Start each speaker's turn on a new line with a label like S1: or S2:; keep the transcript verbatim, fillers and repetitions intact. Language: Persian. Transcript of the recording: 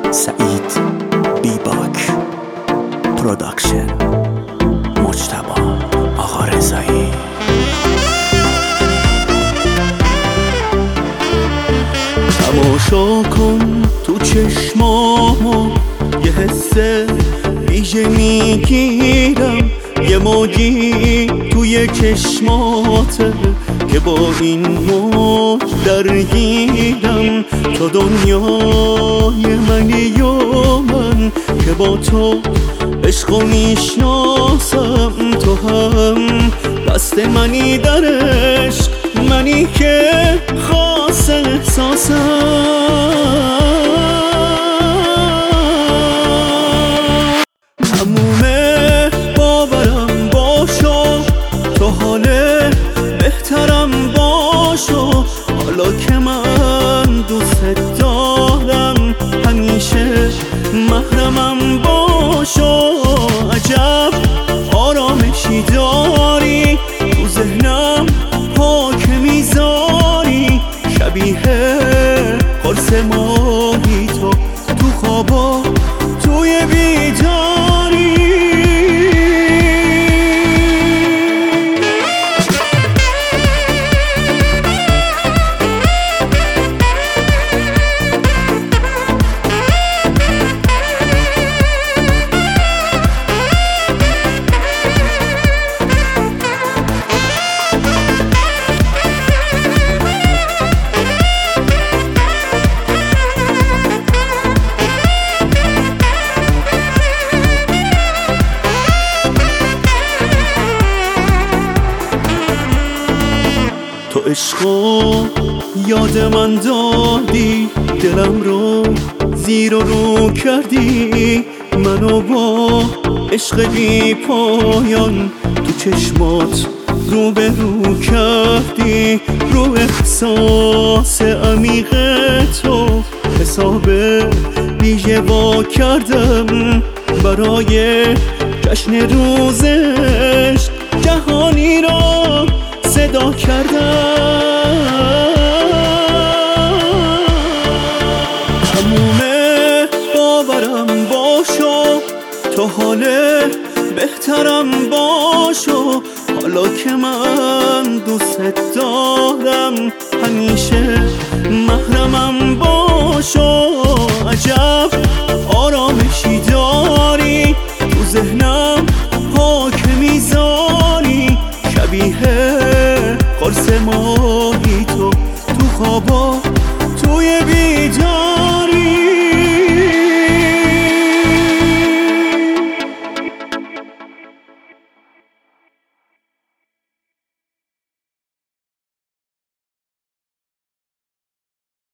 S1: سعید بیباک پروداکشن، مجتبی آقا رضایی.
S2: تماشا کن تو چشمامو، یه حس ویژه میگیرم، یه موجی توی چشماته که با این موج درگیرم. تو دنیای منی و من که با تو عشقو میشناسم، تو هم دست منی در عشق، منی که خاص احساسم. تمومه باورم باشو، تو حال بهترم باشو، حالا که من دوست دارم همیشه محرمم باشو. عجب آرامشی داری تو ذهنم، پاک میذاری شبیه قرص ماهی تو تو خوابا توی بیداری. تو عشقو یاد من دادی، دلم رو زیر و رو کردی، منو با عشق بی پایان تو چشمات رو به رو کردی. رو احساس عمیق تو حساب ویژه وا کردم، برای جشن روز عشق جهانی را صدا کردم. تمومه باورم باشو، تو حال بهترم باشو، حالا که من دوست دارم همیشه محرمم باشو. عجب آرامشی داری تو ذهنم، پاک میذاری شبیه قرص ماهی تو تو خوابا توی بیدار.